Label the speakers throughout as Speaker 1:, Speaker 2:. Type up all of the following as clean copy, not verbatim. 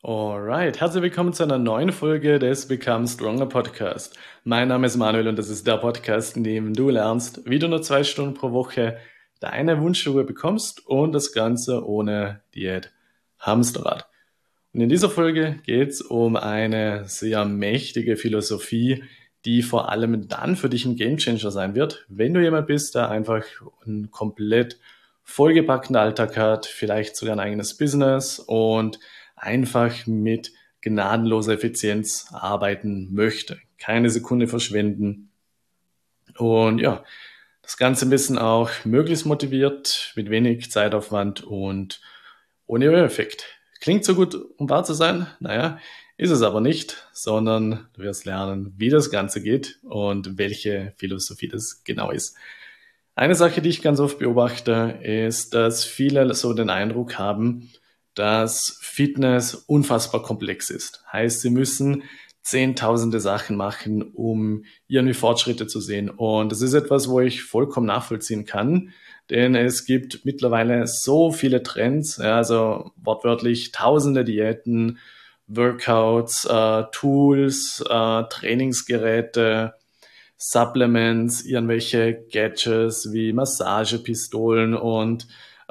Speaker 1: Alright, herzlich willkommen zu einer neuen Folge des Become Stronger Podcast. Mein Name ist Manuel und das ist der Podcast, in dem du lernst, wie du nur 2 Stunden pro Woche deine Wunschruhe bekommst und das Ganze ohne Diät Hamsterrad. Und in dieser Folge geht es um eine sehr mächtige Philosophie, die vor allem dann für dich ein Gamechanger sein wird, wenn du jemand bist, der einfach einen komplett vollgepackten Alltag hat, vielleicht sogar ein eigenes Business und einfach mit gnadenloser Effizienz arbeiten möchte. Keine Sekunde verschwenden. Und ja, das Ganze ein bisschen auch möglichst motiviert, mit wenig Zeitaufwand und ohne Effekt. Klingt so gut, um wahr zu sein? Naja, ist es aber nicht, sondern du wirst lernen, wie das Ganze geht und welche Philosophie das genau ist. Eine Sache, die ich ganz oft beobachte, ist, dass viele so den Eindruck haben, dass Fitness unfassbar komplex ist. Heißt, sie müssen zehntausende Sachen machen, um irgendwie Fortschritte zu sehen. Und das ist etwas, wo ich vollkommen nachvollziehen kann, denn es gibt mittlerweile so viele Trends, ja, also wortwörtlich tausende Diäten, Workouts, Tools, Trainingsgeräte, Supplements, irgendwelche Gadgets wie Massagepistolen und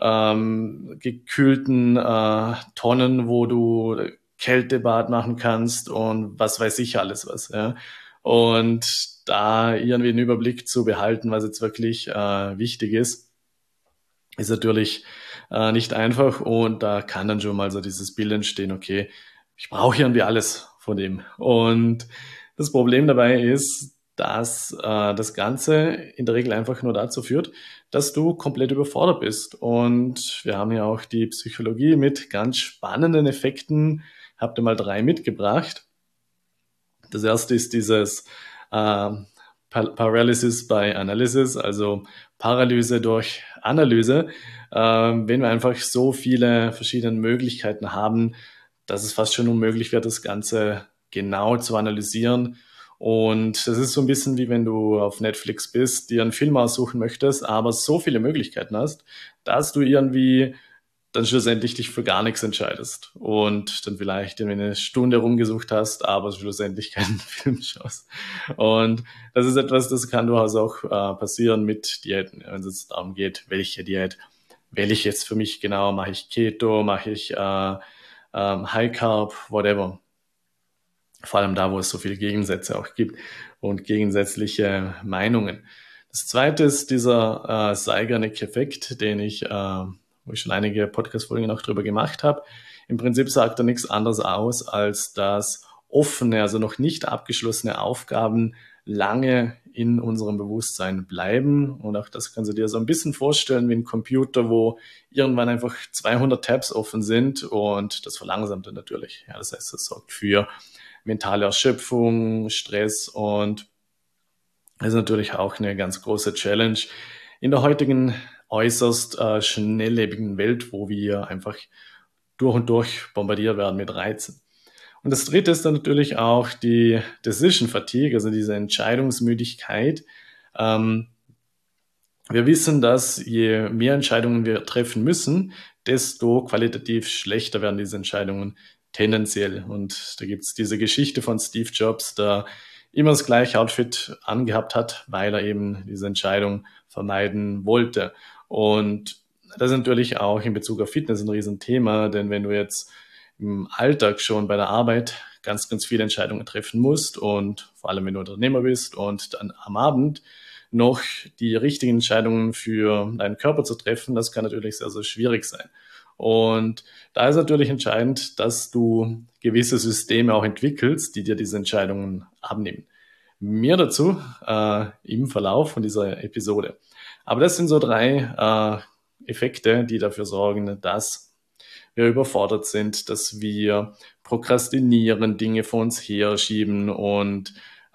Speaker 1: gekühlten Tonnen, wo du Kältebad machen kannst und was weiß ich alles was. Ja. Und da irgendwie einen Überblick zu behalten, was jetzt wirklich wichtig ist natürlich nicht einfach und da kann dann schon mal so dieses Bild entstehen, okay, ich brauche irgendwie alles von dem. Und das Problem dabei ist, dass das Ganze in der Regel einfach nur dazu führt, dass du komplett überfordert bist. Und wir haben ja auch die Psychologie mit ganz spannenden Effekten. Habt ihr mal 3 mitgebracht. Das erste ist dieses Paralysis by Analysis, also Paralyse durch Analyse. Wenn wir einfach so viele verschiedene Möglichkeiten haben, dass es fast schon unmöglich wird, das Ganze genau zu analysieren. Und das ist so ein bisschen wie wenn du auf Netflix bist, dir einen Film aussuchen möchtest, aber so viele Möglichkeiten hast, dass du irgendwie dann schlussendlich dich für gar nichts entscheidest und dann vielleicht irgendwie eine Stunde rumgesucht hast, aber schlussendlich keinen Film schaust. Und das ist etwas, das kann durchaus auch passieren mit Diäten, wenn es jetzt darum geht, welche Diät wähle ich jetzt für mich genau, mache ich Keto, mache ich High Carb, whatever. Vor allem da, wo es so viele Gegensätze auch gibt und gegensätzliche Meinungen. Das zweite ist dieser Zeigarnik-Effekt, wo ich schon einige Podcast-Folgen auch drüber gemacht habe. Im Prinzip sagt er nichts anderes aus, als dass offene, also noch nicht abgeschlossene Aufgaben lange in unserem Bewusstsein bleiben. Und auch das kannst du dir so ein bisschen vorstellen wie ein Computer, wo irgendwann einfach 200 Tabs offen sind und das verlangsamt er natürlich. Ja, das heißt, das sorgt für mentale Erschöpfung, Stress und das ist natürlich auch eine ganz große Challenge in der heutigen äußerst schnelllebigen Welt, wo wir einfach durch und durch bombardiert werden mit Reizen. Und das dritte ist dann natürlich auch die Decision Fatigue, also diese Entscheidungsmüdigkeit. Ähm, Wir wissen, dass je mehr Entscheidungen wir treffen müssen, desto qualitativ schlechter werden diese Entscheidungen tendenziell. Und da gibt's diese Geschichte von Steve Jobs, der immer das gleiche Outfit angehabt hat, weil er eben diese Entscheidung vermeiden wollte. Und das ist natürlich auch in Bezug auf Fitness ein Riesenthema, denn wenn du jetzt im Alltag schon bei der Arbeit ganz, ganz viele Entscheidungen treffen musst und vor allem wenn du Unternehmer bist und dann am Abend noch die richtigen Entscheidungen für deinen Körper zu treffen, das kann natürlich sehr, sehr schwierig sein. Und da ist natürlich entscheidend, dass du gewisse Systeme auch entwickelst, die dir diese Entscheidungen abnehmen. Mehr dazu im Verlauf von dieser Episode. Aber das sind so 3 Effekte, die dafür sorgen, dass wir überfordert sind, dass wir prokrastinieren, Dinge vor uns herschieben und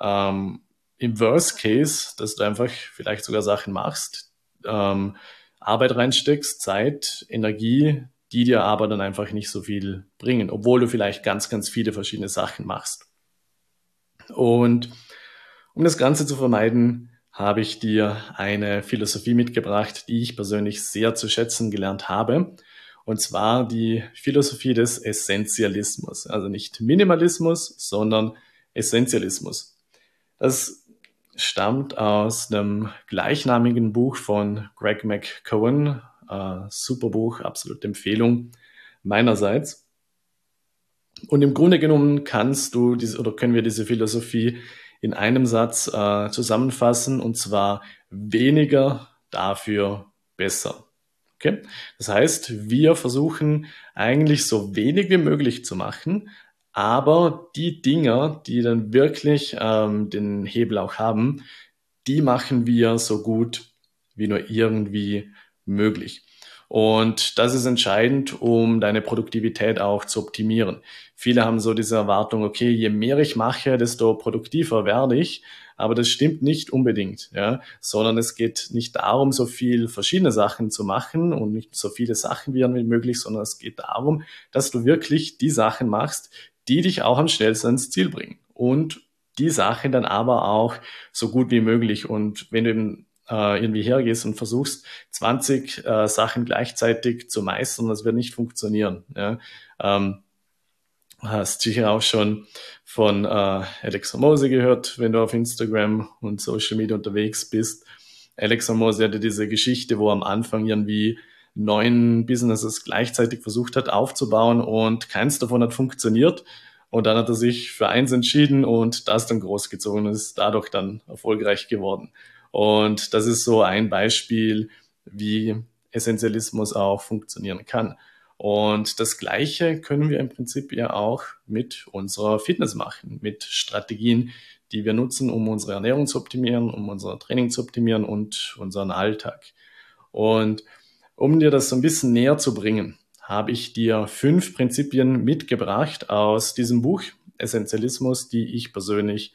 Speaker 1: im Worst Case, dass du einfach vielleicht sogar Sachen machst, Arbeit reinsteckst, Zeit, Energie, die dir aber dann einfach nicht so viel bringen, obwohl du vielleicht ganz, ganz viele verschiedene Sachen machst. Und um das Ganze zu vermeiden, habe ich dir eine Philosophie mitgebracht, die ich persönlich sehr zu schätzen gelernt habe. Und zwar die Philosophie des Essentialismus. Also nicht Minimalismus, sondern Essentialismus. Das stammt aus einem gleichnamigen Buch von Greg McKeown. Super Buch, absolute Empfehlung meinerseits. Und im Grunde genommen können wir diese Philosophie in einem Satz zusammenfassen, und zwar weniger, dafür besser. Okay? Das heißt, wir versuchen eigentlich so wenig wie möglich zu machen, aber die Dinger, die dann wirklich den Hebel auch haben, die machen wir so gut wie nur irgendwie möglich. Und das ist entscheidend, um deine Produktivität auch zu optimieren. Viele haben so diese Erwartung, okay, je mehr ich mache, desto produktiver werde ich. Aber das stimmt nicht unbedingt, ja, sondern es geht nicht darum, so viel verschiedene Sachen zu machen und nicht so viele Sachen wie möglich, sondern es geht darum, dass du wirklich die Sachen machst, die dich auch am schnellsten ans Ziel bringen. Und die Sachen dann aber auch so gut wie möglich. Und wenn du eben irgendwie hergehst und versuchst, 20 Sachen gleichzeitig zu meistern, das wird nicht funktionieren. Ja. Hast sicher auch schon von Alex Hormozi gehört, wenn du auf Instagram und Social Media unterwegs bist. Alex Hormozi hatte diese Geschichte, wo er am Anfang irgendwie 9 Businesses gleichzeitig versucht hat aufzubauen und keins davon hat funktioniert. Und dann hat er sich für eins entschieden und das dann großgezogen und ist dadurch dann erfolgreich geworden. Und das ist so ein Beispiel, wie Essentialismus auch funktionieren kann. Und das Gleiche können wir im Prinzip ja auch mit unserer Fitness machen, mit Strategien, die wir nutzen, um unsere Ernährung zu optimieren, um unser Training zu optimieren und unseren Alltag. Und um dir das so ein bisschen näher zu bringen, habe ich dir 5 Prinzipien mitgebracht aus diesem Buch Essentialismus, die ich persönlich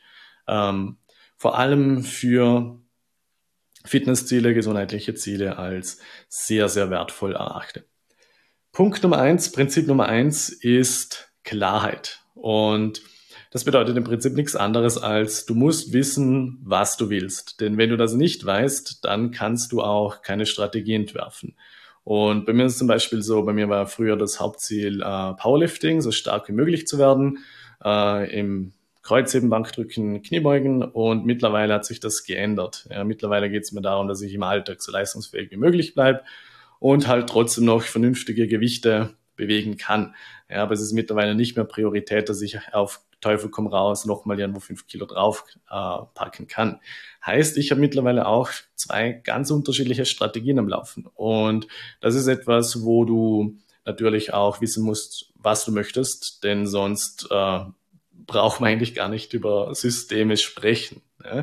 Speaker 1: vor allem für Fitnessziele, gesundheitliche Ziele als sehr, sehr wertvoll erachte. Punkt Nummer 1, Prinzip Nummer 1 ist Klarheit. Und das bedeutet im Prinzip nichts anderes als, du musst wissen, was du willst. Denn wenn du das nicht weißt, dann kannst du auch keine Strategie entwerfen. Und bei mir ist es zum Beispiel so, bei mir war früher das Hauptziel Powerlifting, so stark wie möglich zu werden, im Kreuzheben, Bankdrücken, Kniebeugen, und mittlerweile hat sich das geändert. Ja, mittlerweile geht es mir darum, dass ich im Alltag so leistungsfähig wie möglich bleibe und halt trotzdem noch vernünftige Gewichte bewegen kann. Ja, aber es ist mittlerweile nicht mehr Priorität, dass ich auf Teufel komm raus nochmal irgendwo 5 Kilo drauf packen kann. Heißt, ich habe mittlerweile auch 2 ganz unterschiedliche Strategien am Laufen. Und das ist etwas, wo du natürlich auch wissen musst, was du möchtest, denn sonst braucht man eigentlich gar nicht über Systeme sprechen. Ja?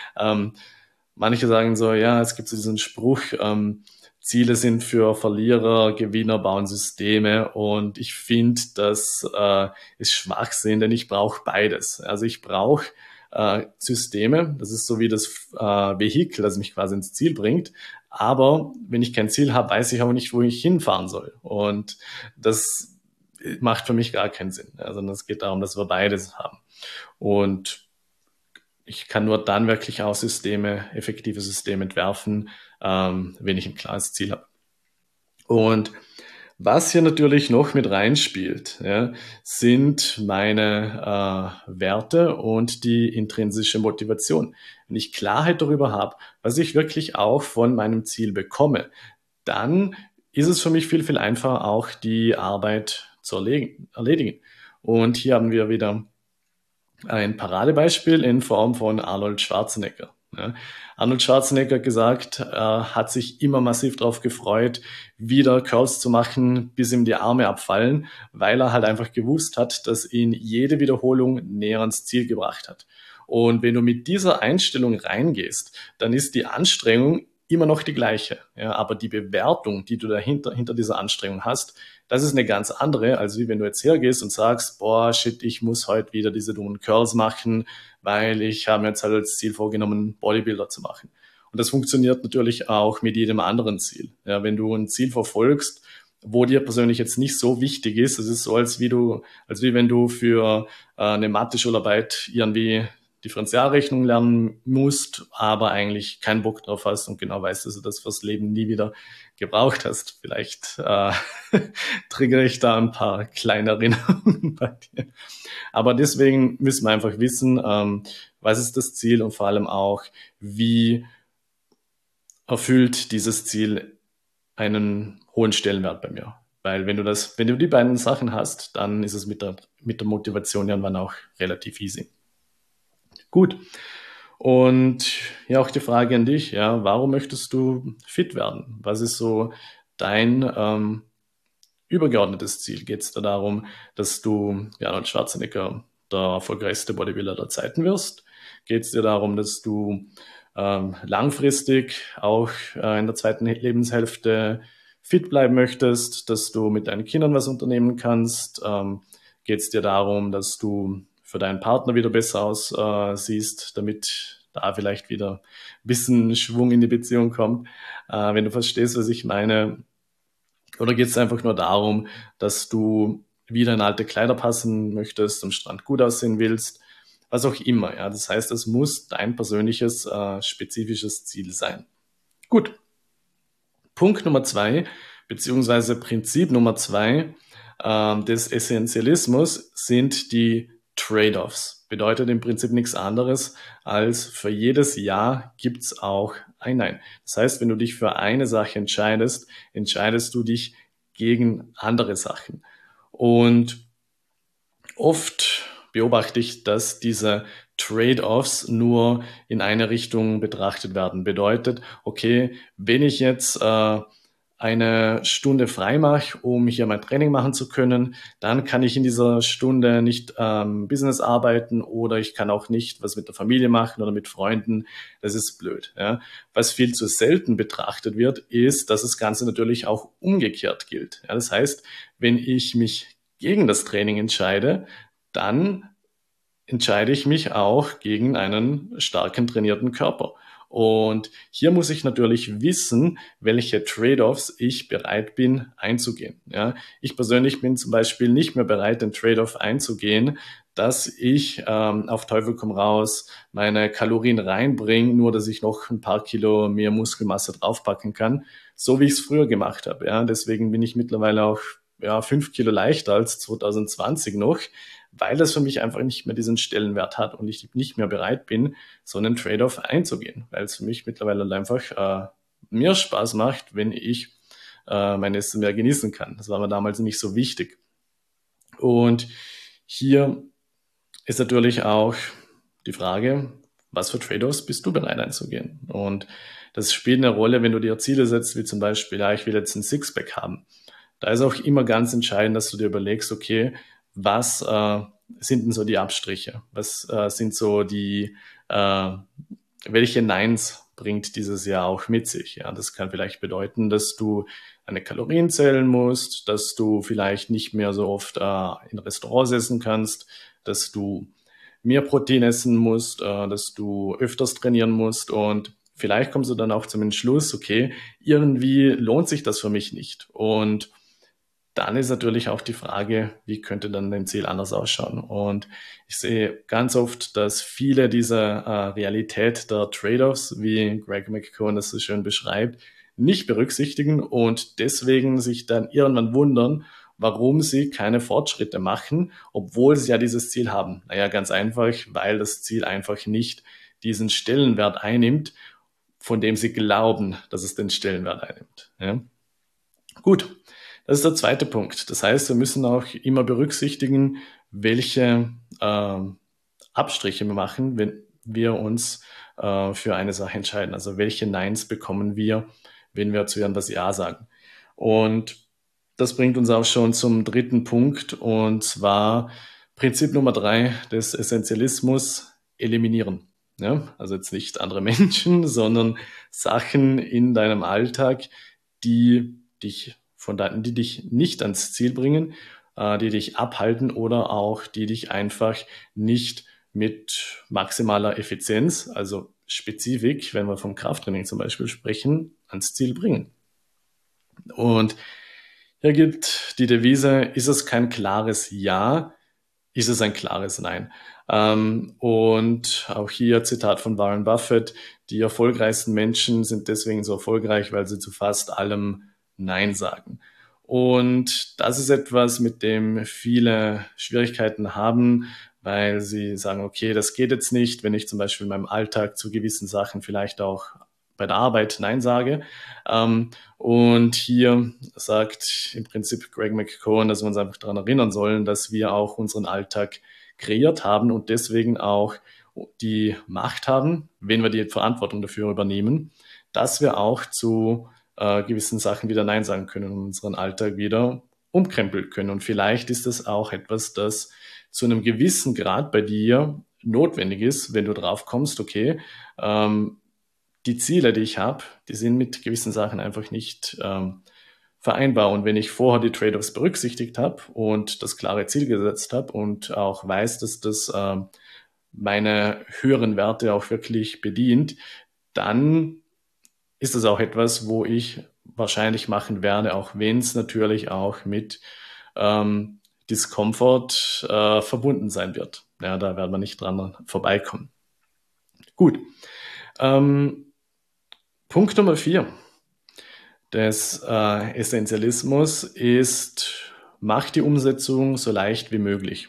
Speaker 1: Manche sagen so, ja, es gibt so diesen Spruch, Ziele sind für Verlierer, Gewinner bauen Systeme, und ich finde, das ist Schwachsinn, denn ich brauche beides. Also ich brauche Systeme, das ist so wie das Vehikel, das mich quasi ins Ziel bringt, aber wenn ich kein Ziel habe, weiß ich auch nicht, wo ich hinfahren soll, und das macht für mich gar keinen Sinn. Also es geht darum, dass wir beides haben, und ich kann nur dann wirklich auch effektive Systeme entwerfen, wenn ich ein klares Ziel habe. Und was hier natürlich noch mit reinspielt, ja, sind meine Werte und die intrinsische Motivation. Wenn ich Klarheit darüber habe, was ich wirklich auch von meinem Ziel bekomme, dann ist es für mich viel, viel einfacher, auch die Arbeit zu erledigen. Und hier haben wir wieder ein Paradebeispiel in Form von Arnold Schwarzenegger. Ja. Arnold Schwarzenegger hat gesagt, er hat sich immer massiv darauf gefreut, wieder Curls zu machen, bis ihm die Arme abfallen, weil er halt einfach gewusst hat, dass ihn jede Wiederholung näher ans Ziel gebracht hat. Und wenn du mit dieser Einstellung reingehst, dann ist die Anstrengung immer noch die gleiche. Ja, aber die Bewertung, die du hinter dieser Anstrengung hast, das ist eine ganz andere, als wie wenn du jetzt hergehst und sagst, boah, shit, ich muss heute wieder diese dummen Curls machen, weil ich habe mir jetzt halt als Ziel vorgenommen, Bodybuilder zu machen. Und das funktioniert natürlich auch mit jedem anderen Ziel. Ja, wenn du ein Ziel verfolgst, wo dir persönlich jetzt nicht so wichtig ist, es ist so, als wie wenn du für eine Mathe-Schularbeit irgendwie Differentialrechnung lernen musst, aber eigentlich keinen Bock drauf hast und genau weißt, dass du das fürs Leben nie wieder gebraucht hast. Vielleicht triggere ich da ein paar kleine Erinnerungen bei dir. Aber deswegen müssen wir einfach wissen, was ist das Ziel und vor allem auch, wie erfüllt dieses Ziel einen hohen Stellenwert bei mir. Weil wenn du die beiden Sachen hast, dann ist es mit der Motivation irgendwann auch relativ easy. Gut. Und ja, auch die Frage an dich, ja, warum möchtest du fit werden? Was ist so dein übergeordnetes Ziel? Geht es da darum, dass du, wie Arnold Schwarzenegger, der erfolgreichste Bodybuilder der Zeiten wirst? Geht es dir darum, dass du langfristig auch in der zweiten Lebenshälfte fit bleiben möchtest, dass du mit deinen Kindern was unternehmen kannst? Geht es dir darum, dass du für deinen Partner wieder besser aussiehst, damit da vielleicht wieder ein bisschen Schwung in die Beziehung kommt? Wenn du verstehst, was ich meine. Oder geht es einfach nur darum, dass du wieder in alte Kleider passen möchtest, am Strand gut aussehen willst? Was auch immer. Ja, das heißt, es muss dein persönliches, spezifisches Ziel sein. Gut. Punkt Nummer 2, beziehungsweise Prinzip Nummer 2 des Essentialismus sind die Trade-offs. Bedeutet im Prinzip nichts anderes als für jedes Ja gibt's auch ein Nein. Das heißt, wenn du dich für eine Sache entscheidest, entscheidest du dich gegen andere Sachen. Und oft beobachte ich, dass diese Trade-offs nur in eine Richtung betrachtet werden. Bedeutet, okay, wenn ich jetzt eine Stunde frei mache, um hier mein Training machen zu können, dann kann ich in dieser Stunde nicht Business arbeiten oder ich kann auch nicht was mit der Familie machen oder mit Freunden. Das ist blöd. Ja. Was viel zu selten betrachtet wird, ist, dass das Ganze natürlich auch umgekehrt gilt. Ja, das heißt, wenn ich mich gegen das Training entscheide, dann entscheide ich mich auch gegen einen starken trainierten Körper. Und hier muss ich natürlich wissen, welche Trade-offs ich bereit bin einzugehen. Ja, ich persönlich bin zum Beispiel nicht mehr bereit, den Trade-off einzugehen, dass ich auf Teufel komm raus meine Kalorien reinbringe, nur dass ich noch ein paar Kilo mehr Muskelmasse draufpacken kann, so wie ich es früher gemacht habe. Ja, deswegen bin ich mittlerweile auch 5 Kilo leichter als 2020 noch, weil das für mich einfach nicht mehr diesen Stellenwert hat und ich nicht mehr bereit bin, so einen Trade-off einzugehen, weil es für mich mittlerweile einfach mehr Spaß macht, wenn ich mein Essen mehr genießen kann. Das war mir damals nicht so wichtig. Und hier ist natürlich auch die Frage, was für Trade-offs bist du bereit einzugehen? Und das spielt eine Rolle, wenn du dir Ziele setzt, wie zum Beispiel, ja, ich will jetzt ein Sixpack haben. Da ist auch immer ganz entscheidend, dass du dir überlegst, okay, was sind denn so die Abstriche? Was sind so welche Neins bringt dieses Jahr auch mit sich? Ja, das kann vielleicht bedeuten, dass du deine Kalorien zählen musst, dass du vielleicht nicht mehr so oft in Restaurants essen kannst, dass du mehr Protein essen musst, dass du öfters trainieren musst und vielleicht kommst du dann auch zum Entschluss, okay, irgendwie lohnt sich das für mich nicht. Und dann ist natürlich auch die Frage, wie könnte dann dein Ziel anders ausschauen? Und ich sehe ganz oft, dass viele dieser Realität der Trade-offs, wie Greg McKeown das so schön beschreibt, nicht berücksichtigen und deswegen sich dann irgendwann wundern, warum sie keine Fortschritte machen, obwohl sie ja dieses Ziel haben. Naja, ganz einfach, weil das Ziel einfach nicht diesen Stellenwert einnimmt, von dem sie glauben, dass es den Stellenwert einnimmt. Ja? Gut, das ist der zweite Punkt. Das heißt, wir müssen auch immer berücksichtigen, welche Abstriche wir machen, wenn wir uns für eine Sache entscheiden. Also welche Neins bekommen wir, wenn wir zu irgendwas Ja sagen. Und das bringt uns auch schon zum dritten Punkt, und zwar Prinzip Nummer 3 des Essentialismus: eliminieren. Ja? Also jetzt nicht andere Menschen, sondern Sachen in deinem Alltag, die die dich nicht ans Ziel bringen, die dich abhalten oder auch die dich einfach nicht mit maximaler Effizienz, also Spezifik, wenn wir vom Krafttraining zum Beispiel sprechen, ans Ziel bringen. Und hier gilt die Devise: ist es kein klares Ja, ist es ein klares Nein. Und auch hier Zitat von Warren Buffett: Die erfolgreichsten Menschen sind deswegen so erfolgreich, weil sie zu fast allem Nein sagen. Und das ist etwas, mit dem viele Schwierigkeiten haben, weil sie sagen, okay, das geht jetzt nicht, wenn ich zum Beispiel in meinem Alltag zu gewissen Sachen vielleicht auch bei der Arbeit Nein sage. Und hier sagt im Prinzip Greg McKeown, dass wir uns einfach daran erinnern sollen, dass wir auch unseren Alltag kreiert haben und deswegen auch die Macht haben, wenn wir die Verantwortung dafür übernehmen, dass wir auch zu gewissen Sachen wieder Nein sagen können und unseren Alltag wieder umkrempeln können. Und vielleicht ist das auch etwas, das zu einem gewissen Grad bei dir notwendig ist, wenn du drauf kommst, okay, die Ziele, die ich habe, die sind mit gewissen Sachen einfach nicht vereinbar. Und wenn ich vorher die Trade-offs berücksichtigt habe und das klare Ziel gesetzt habe und auch weiß, dass das meine höheren Werte auch wirklich bedient, dann ist das auch etwas, wo ich wahrscheinlich machen werde, auch wenn es natürlich auch mit Discomfort verbunden sein wird. Ja, da werden wir nicht dran vorbeikommen. Gut. Punkt Nummer 4 des Essentialismus ist: Mach die Umsetzung so leicht wie möglich.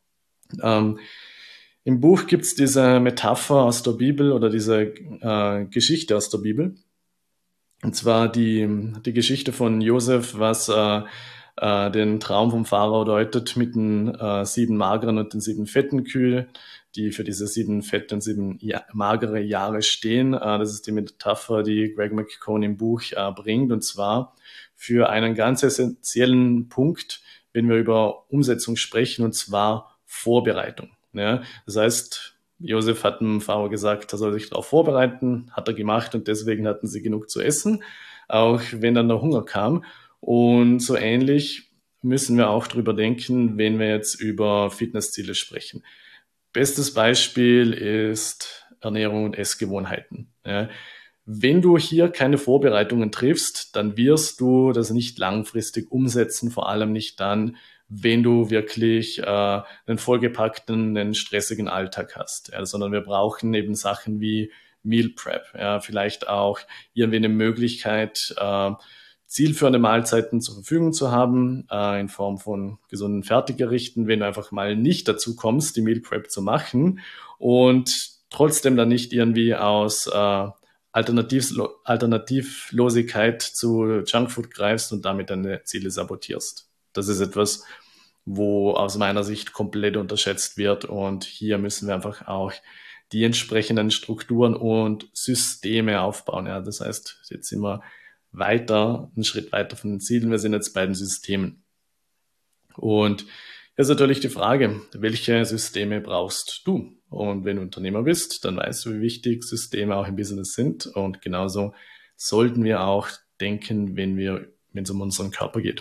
Speaker 1: Im Buch gibt es diese Metapher aus der Bibel oder diese Geschichte aus der Bibel. Und zwar die Geschichte von Josef, was den Traum vom Pharao deutet mit den 7 mageren und den 7 fetten Kühen, die für diese 7 fette und 7 magere Jahre stehen. Das ist die Metapher, die Greg McKeown im Buch bringt, und zwar für einen ganz essentiellen Punkt, wenn wir über Umsetzung sprechen, und zwar Vorbereitung. Ja? Das heißt, Josef hat dem Pharao gesagt, er soll sich darauf vorbereiten, hat er gemacht, und deswegen hatten sie genug zu essen, auch wenn dann der Hunger kam. Und so ähnlich müssen wir auch drüber denken, wenn wir jetzt über Fitnessziele sprechen. Bestes Beispiel ist Ernährung und Essgewohnheiten. Ja. Wenn du hier keine Vorbereitungen triffst, dann wirst du das nicht langfristig umsetzen, vor allem nicht dann, wenn du wirklich einen vollgepackten, einen stressigen Alltag hast. Ja, sondern wir brauchen eben Sachen wie Meal Prep, ja, vielleicht auch irgendwie eine Möglichkeit, zielführende Mahlzeiten zur Verfügung zu haben, in Form von gesunden Fertiggerichten, wenn du einfach mal nicht dazu kommst, die Meal Prep zu machen und trotzdem dann nicht irgendwie aus Alternativlosigkeit zu Junkfood greifst und damit deine Ziele sabotierst. Das ist etwas, wo aus meiner Sicht komplett unterschätzt wird, und hier müssen wir einfach auch die entsprechenden Strukturen und Systeme aufbauen. Ja, das heißt, jetzt sind wir einen Schritt weiter von den Zielen. Wir sind jetzt bei den Systemen. Und jetzt ist natürlich die Frage, welche Systeme brauchst du? Und wenn du Unternehmer bist, dann weißt du, wie wichtig Systeme auch im Business sind. Und genauso sollten wir auch denken, wenn es um unseren Körper geht.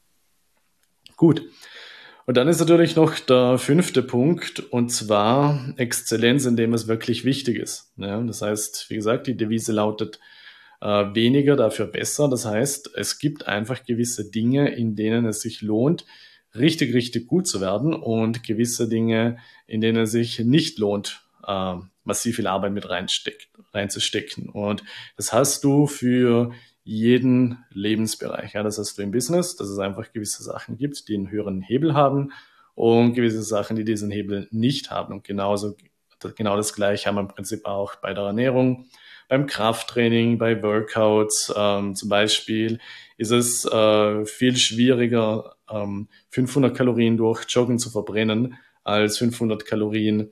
Speaker 1: Gut. Und dann ist natürlich noch der 5. Punkt, und zwar Exzellenz, in dem es wirklich wichtig ist. Ja, das heißt, wie gesagt, die Devise lautet weniger, dafür besser. Das heißt, es gibt einfach gewisse Dinge, in denen es sich lohnt, richtig, richtig gut zu werden, und gewisse Dinge, in denen es sich nicht lohnt, massiv viel Arbeit mit reinzustecken. Und das hast du für jeden Lebensbereich. Ja, das hast du im Business, dass es einfach gewisse Sachen gibt, die einen höheren Hebel haben, und gewisse Sachen, die diesen Hebel nicht haben. Und genau das Gleiche haben wir im Prinzip auch bei der Ernährung, beim Krafttraining, bei Workouts. Zum Beispiel ist es viel schwieriger, 500 Kalorien durch Joggen zu verbrennen, als 500 Kalorien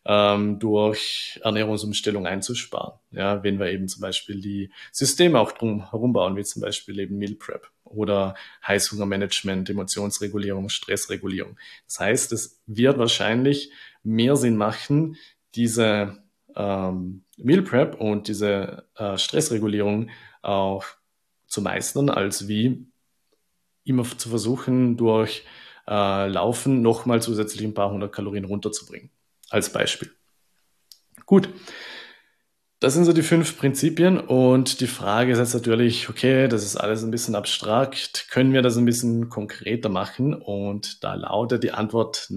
Speaker 1: durch Ernährungsumstellung einzusparen. Ja, wenn wir eben zum Beispiel die Systeme auch drum herum bauen, wie zum Beispiel eben Meal Prep oder Heißhungermanagement, Emotionsregulierung, Stressregulierung. Das heißt, es wird wahrscheinlich mehr Sinn machen, diese Meal Prep und diese Stressregulierung auch zu meistern, als wie immer zu versuchen, durch Laufen nochmal zusätzlich ein paar 100 Kalorien runterzubringen. Als Beispiel. Gut, das sind so die 5 Prinzipien, und die Frage ist jetzt natürlich, okay, das ist alles ein bisschen abstrakt, können wir das ein bisschen konkreter machen? Und da lautet die Antwort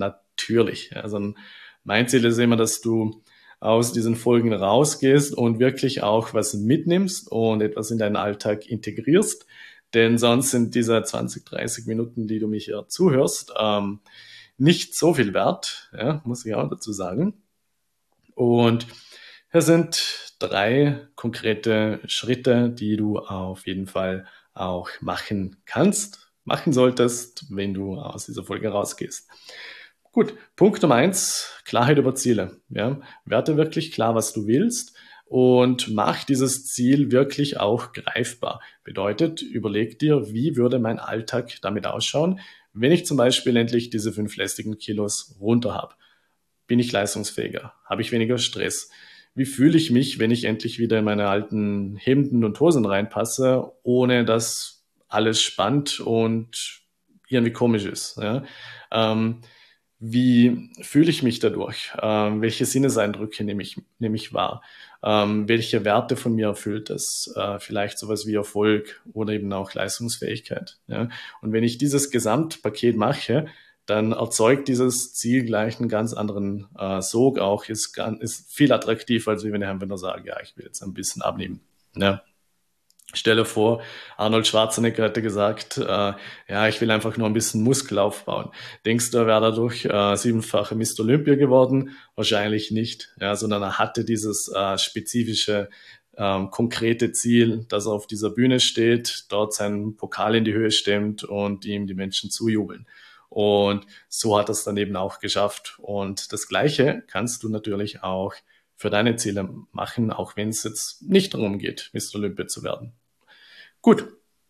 Speaker 1: natürlich. Also mein Ziel ist immer, dass du aus diesen Folgen rausgehst und wirklich auch was mitnimmst und etwas in deinen Alltag integrierst. Denn sonst sind diese 20, 30 Minuten, die du mich hier zuhörst, nicht so viel wert, ja, muss ich auch dazu sagen. Und hier sind 3 konkrete Schritte, die du auf jeden Fall auch machen kannst, machen solltest, wenn du aus dieser Folge rausgehst. Gut, Punkt Nummer 1, Klarheit über Ziele. Ja, werde wirklich klar, was du willst und mach dieses Ziel wirklich auch greifbar. Bedeutet, überleg dir, wie würde mein Alltag damit ausschauen, wenn ich zum Beispiel endlich diese 5 lästigen Kilos runter habe. Bin ich leistungsfähiger? Habe ich weniger Stress? Wie fühle ich mich, wenn ich endlich wieder in meine alten Hemden und Hosen reinpasse, ohne dass alles spannt und irgendwie komisch ist? Ja? Ähm, Wie fühle ich mich dadurch? Welche Sinneseindrücke nehme ich wahr? Welche Werte von mir erfüllt es? Vielleicht sowas wie Erfolg oder eben auch Leistungsfähigkeit. Ja? Und wenn ich dieses Gesamtpaket mache, dann erzeugt dieses Ziel gleich einen ganz anderen Sog auch, ist viel attraktiver, als wenn ich einfach nur sage, ja, ich will jetzt ein bisschen abnehmen. Ja. Stell dir vor, Arnold Schwarzenegger hätte gesagt, ja, ich will einfach nur ein bisschen Muskel aufbauen. Denkst du, er wäre dadurch 7-fache Mr. Olympia geworden? Wahrscheinlich nicht, ja, sondern er hatte dieses spezifische, konkrete Ziel, dass er auf dieser Bühne steht, dort seinen Pokal in die Höhe stemmt und ihm die Menschen zujubeln. Und so hat er es dann eben auch geschafft. Und das Gleiche kannst du natürlich auch für deine Ziele machen, auch wenn es jetzt nicht darum geht, Mr. Olympia zu werden. Gut,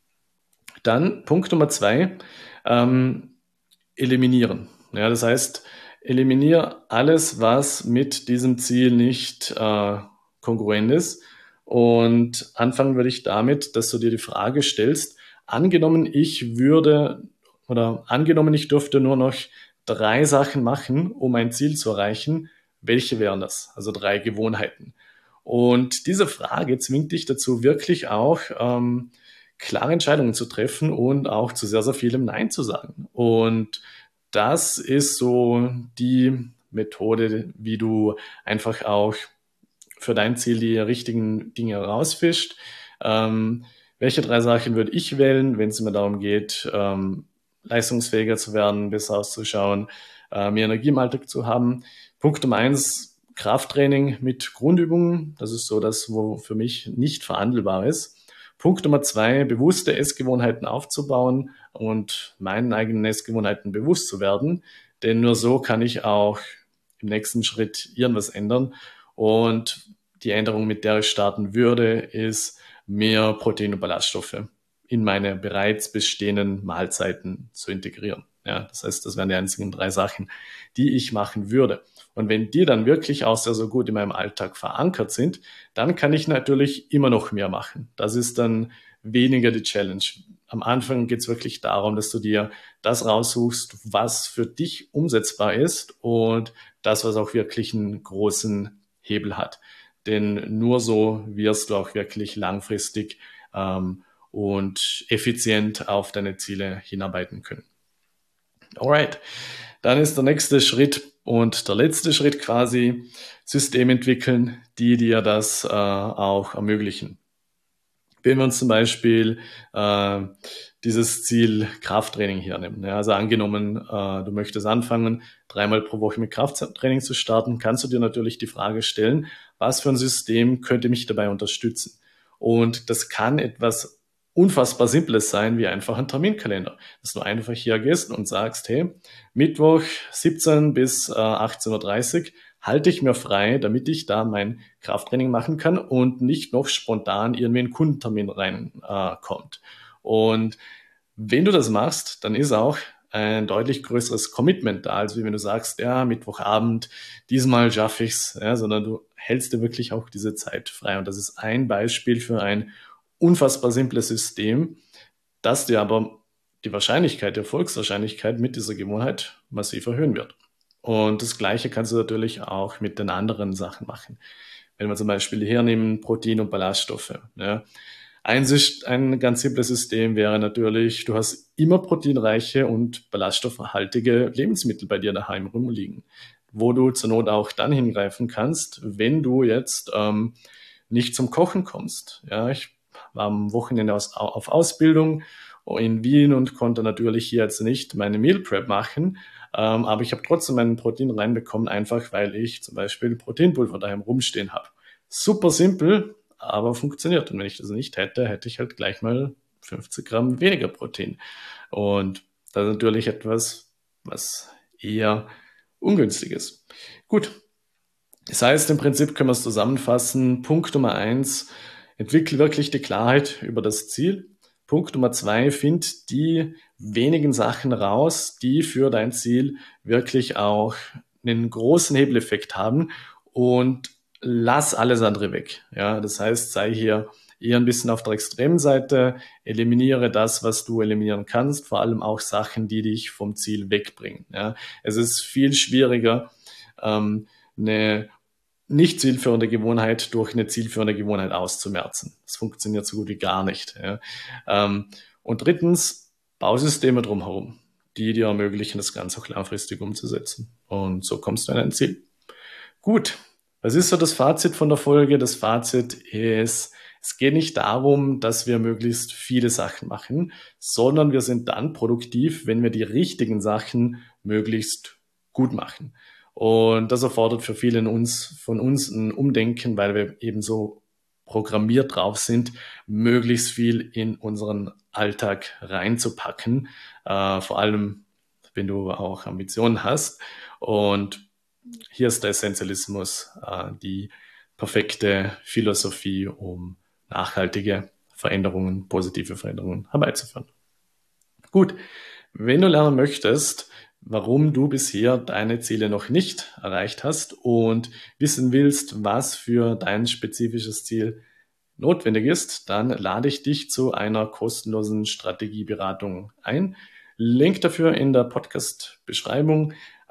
Speaker 1: dann Punkt Nummer 2, ähm, eliminieren. Ja, das heißt, eliminiere alles, was mit diesem Ziel nicht kongruent ist. Und anfangen würde ich damit, dass du dir die Frage stellst, angenommen ich würde oder angenommen ich dürfte nur noch 3 Sachen machen, um ein Ziel zu erreichen, welche wären das? Also 3 Gewohnheiten. Und diese Frage zwingt dich dazu, wirklich auch klare Entscheidungen zu treffen und auch zu sehr, sehr vielem Nein zu sagen. Und das ist so die Methode, wie du einfach auch für dein Ziel die richtigen Dinge rausfischt. Welche 3 Sachen würde ich wählen, wenn es mir darum geht, leistungsfähiger zu werden, besser auszuschauen, mehr Energie im Alltag zu haben? Punkt Nummer 1, Krafttraining mit Grundübungen. Das ist so das, wo für mich nicht verhandelbar ist. Punkt Nummer 2, bewusste Essgewohnheiten aufzubauen und meinen eigenen Essgewohnheiten bewusst zu werden. Denn nur so kann ich auch im nächsten Schritt irgendwas ändern. Und die Änderung, mit der ich starten würde, ist mehr Protein und Ballaststoffe in meine bereits bestehenden Mahlzeiten zu integrieren. Ja, das heißt, das wären die einzigen 3 Sachen, die ich machen würde. Und wenn die dann wirklich auch sehr, sehr gut in meinem Alltag verankert sind, dann kann ich natürlich immer noch mehr machen. Das ist dann weniger die Challenge. Am Anfang geht es wirklich darum, dass du dir das raussuchst, was für dich umsetzbar ist und das, was auch wirklich einen großen Hebel hat. Denn nur so wirst du auch wirklich langfristig und effizient auf deine Ziele hinarbeiten können. Alright, dann ist der nächste Schritt und der letzte Schritt quasi System entwickeln, die dir das auch ermöglichen. Wenn wir uns zum Beispiel dieses Ziel Krafttraining hernehmen. Ja, also angenommen, du möchtest anfangen, 3-mal pro Woche mit Krafttraining zu starten, kannst du dir natürlich die Frage stellen, was für ein System könnte mich dabei unterstützen? Und das kann etwas unfassbar Simples sein, wie einfach ein Terminkalender. Dass du einfach hier gehst und sagst, hey, Mittwoch 17 bis 18:30 Uhr halte ich mir frei, damit ich da mein Krafttraining machen kann und nicht noch spontan irgendwie ein Kundentermin reinkommt. Und wenn du das machst, dann ist auch ein deutlich größeres Commitment da, als wenn du sagst, ja, Mittwochabend, diesmal schaffe ich's, ja, sondern du hältst dir wirklich auch diese Zeit frei. Und das ist ein Beispiel für ein unfassbar simples System, das dir aber die Wahrscheinlichkeit, die Erfolgswahrscheinlichkeit mit dieser Gewohnheit massiv erhöhen wird. Und das Gleiche kannst du natürlich auch mit den anderen Sachen machen. Wenn wir zum Beispiel hernehmen Protein und Ballaststoffe. Ja. Ein ganz simples System wäre natürlich, du hast immer proteinreiche und ballaststoffhaltige Lebensmittel bei dir daheim rumliegen, wo du zur Not auch dann hingreifen kannst, wenn du jetzt nicht zum Kochen kommst. Ja, ich war am Wochenende auf Ausbildung in Wien und konnte natürlich hier jetzt nicht meine Meal Prep machen, aber ich habe trotzdem meinen Protein reinbekommen, einfach weil ich zum Beispiel Proteinpulver daheim rumstehen habe. Super simpel, aber funktioniert. Und wenn ich das nicht hätte, hätte ich halt gleich mal 50 Gramm weniger Protein. Und das ist natürlich etwas, was eher ungünstig ist. Gut, das heißt, im Prinzip können wir es zusammenfassen. Punkt Nummer eins, entwickle wirklich die Klarheit über das Ziel. Punkt Nummer zwei, find die wenigen Sachen raus, die für dein Ziel wirklich auch einen großen Hebeleffekt haben und lass alles andere weg. Ja, das heißt, sei hier eher ein bisschen auf der extremen Seite, eliminiere das, was du eliminieren kannst, vor allem auch Sachen, die dich vom Ziel wegbringen. Ja, es ist viel schwieriger, eine nicht zielführende Gewohnheit durch eine zielführende Gewohnheit auszumerzen. Das funktioniert so gut wie gar nicht. Ja. Und drittens, Bausysteme drumherum, die dir ermöglichen, das Ganze auch langfristig umzusetzen. Und so kommst du an ein Ziel. Gut, was ist so das Fazit von der Folge? Das Fazit ist, es geht nicht darum, dass wir möglichst viele Sachen machen, sondern wir sind dann produktiv, wenn wir die richtigen Sachen möglichst gut machen. Und das erfordert für viele von uns ein Umdenken, weil wir eben so programmiert drauf sind, möglichst viel in unseren Alltag reinzupacken, vor allem wenn du auch Ambitionen hast. Und hier ist der Essentialismus die perfekte Philosophie, um nachhaltige Veränderungen, positive Veränderungen herbeizuführen. Gut, wenn du lernen möchtest, warum du bisher deine Ziele noch nicht erreicht hast und wissen willst, was für dein spezifisches Ziel notwendig ist, dann lade ich dich zu einer kostenlosen Strategieberatung ein. Link dafür in der Podcast-Beschreibung.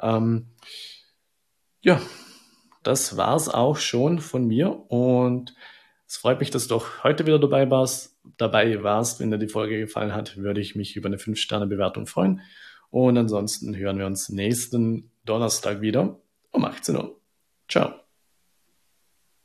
Speaker 1: Ja, das war's auch schon von mir und es freut mich, dass du auch heute wieder dabei warst. Wenn dir die Folge gefallen hat, würde ich mich über eine 5-Sterne-Bewertung freuen. Und ansonsten hören wir uns nächsten Donnerstag wieder um 18 Uhr. Ciao.